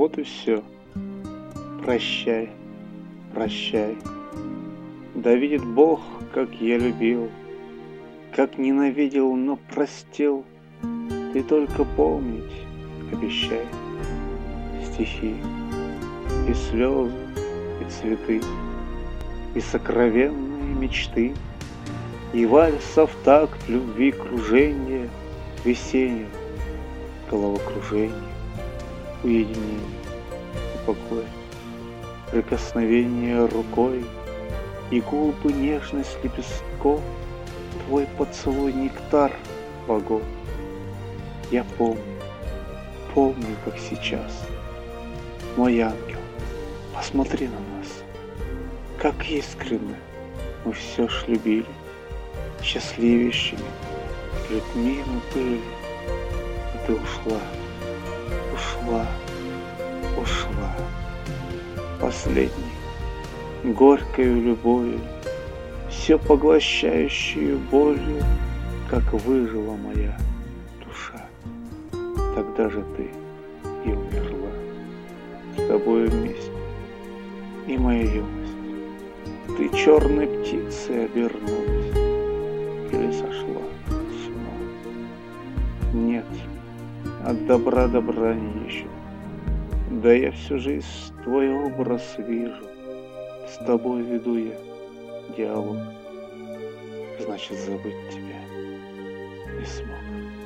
Вот и все. Прощай, прощай. Да видит Бог, как я любил, как ненавидел, но простил. Ты только помнить обещай. Стихи и слезы, и цветы, и сокровенные мечты, и вальсов такт любви круженье, весеннего головокружения, уединение и покой, прикосновение рукой и губы нежность лепестков, твой поцелуй нектар богов. Я помню, как сейчас. Мой ангел, посмотри на нас, как искренне мы все ж любили, счастливейшими людьми мы были. И ты ушла, последней, горькою любовью, все поглощающую болью, как выжила моя душа. Тогда же ты и умерла, с тобою вместе и моя юность. Ты черной птицей обернулась или сошла с ума. Нет, от добра не ищут. Да я всю жизнь твой образ вижу, с тобой веду я диалог. Значит, забыть тебя не смог.